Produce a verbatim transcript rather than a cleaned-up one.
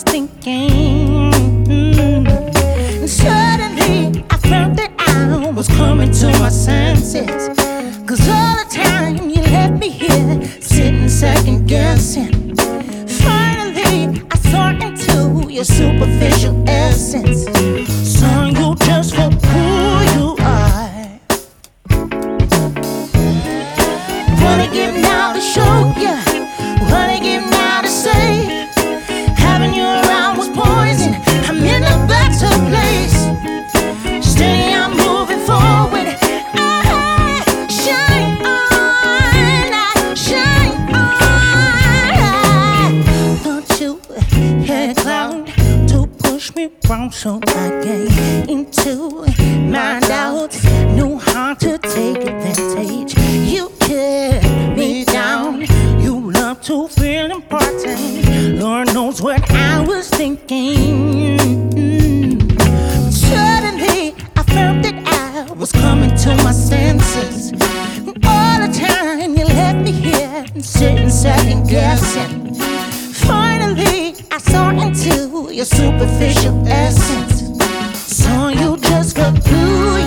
thinking. Mm. And suddenly I felt that I was coming to my senses. Cause all the time you left me here, sitting second guessing. Finally I saw into your superficial essence. Saw you just for who you are. Wanna give now to show ya, wanna give now to say. Having you around was poison, I'm in a better place. Steady, I'm moving forward. I shine on, I shine on. Thought you had a cloud to push me wrong, so I gave into my doubts. Knew how to take advantage. You kept me down. You love to feel important. Lord knows what I was thinking. Suddenly I felt that I was coming to my senses. All the time you left me here, sitting second guessing. Finally I saw into your superficial essence. Saw you just for who you